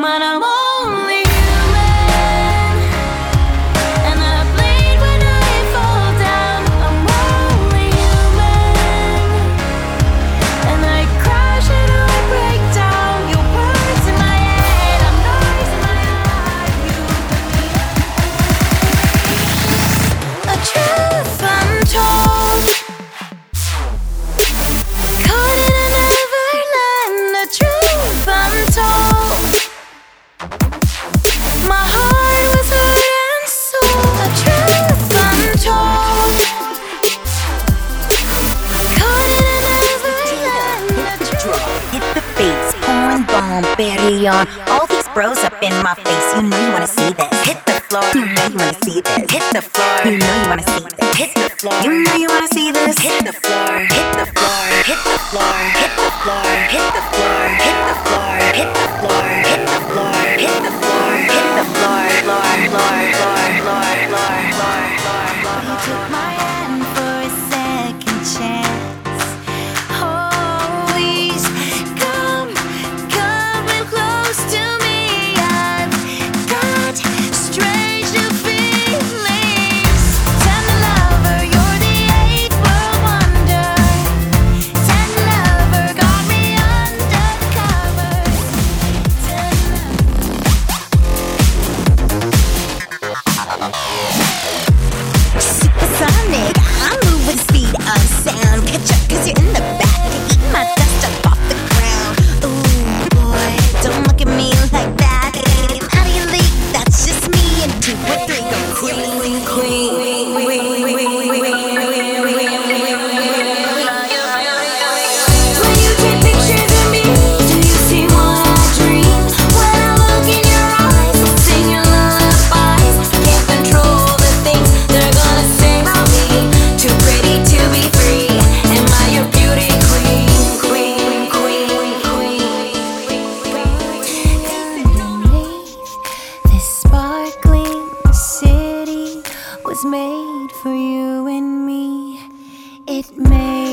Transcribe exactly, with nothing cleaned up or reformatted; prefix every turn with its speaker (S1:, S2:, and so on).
S1: but I'm only human, and I bleed when I fall down. I'm only human, and I crash and I break down. Your words in my head, I'm noise in my heart. You, a truth untold, caught in an overland. A truth untold. My heart was heart and soul. A truth untold, caught in an overland. A truth.
S2: Hit the face, porn bomb, berry on. All these bros up in my face, you know you wanna see this. Hit the floor, you know you wanna see this. Hit the floor, you know you wanna see this. Hit the floor, you know you wanna see this. Hit the floor, hit the floor, hit the floor, hit the floor, hit the floor, hit the floor, hit the floor, hit the floor, hit the floor, hit the floor, floor, floor, floor, floor, floor, floor, floor.
S1: He took my hand for a second chance. Oh, please come, come real close to me. I've got strange new feelings. Tender lover, you're the eighth world wonder. Tender lover, got me under the covers.
S2: Supersonic, I'm moving speed of sound. Catch up cause you're in the back and eat my dust up off the ground. Ooh boy, don't look at me like that. Out of your league, that's just me. And two or three go queen, queen, queen,
S1: When you take pictures of me, do you see what I dream? When I look in your eyes, I sing your lullabies. Can't control the things they're gonna say about me. Too pretty to be free. Am I your beauty queen? Queen, queen, queen. This sparkling city was made for you and me. It made